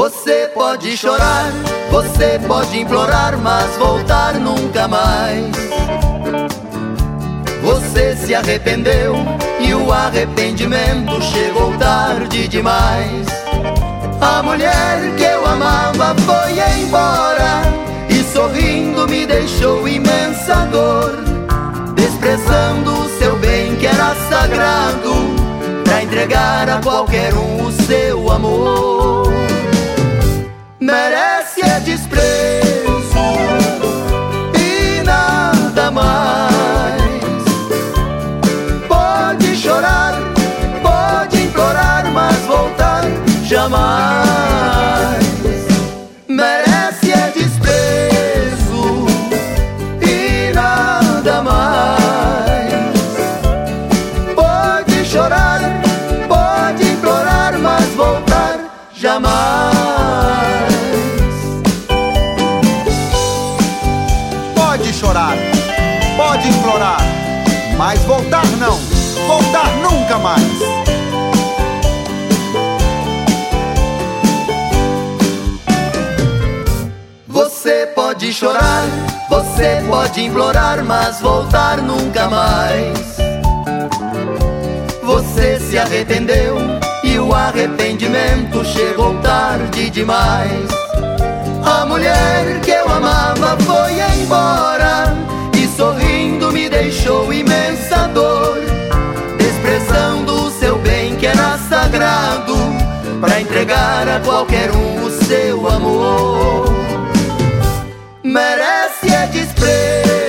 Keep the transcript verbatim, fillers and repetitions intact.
Você pode chorar, você pode implorar, mas voltar nunca mais. Você se arrependeu e o arrependimento chegou tarde demais. A mulher que eu amava foi embora e sorrindo me deixou imensa dor, desprezando o seu bem que era sagrado, pra entregar a qualquer um o seu amor. Merece é desprezo e nada mais. Pode chorar, pode implorar, mas voltar jamais. Merece é desprezo e nada mais. Pode chorar, pode implorar, mas voltar jamais. Pode chorar, pode implorar, mas voltar não, voltar nunca mais. Você pode chorar, você pode implorar, mas voltar nunca mais. Você se arrependeu e o arrependimento chegou tarde demais. A mulher que eu amava foi embora e sorrindo me deixou imensa dor, desprezando o seu bem que era sagrado, pra entregar a qualquer um o seu amor. Merece é desprezo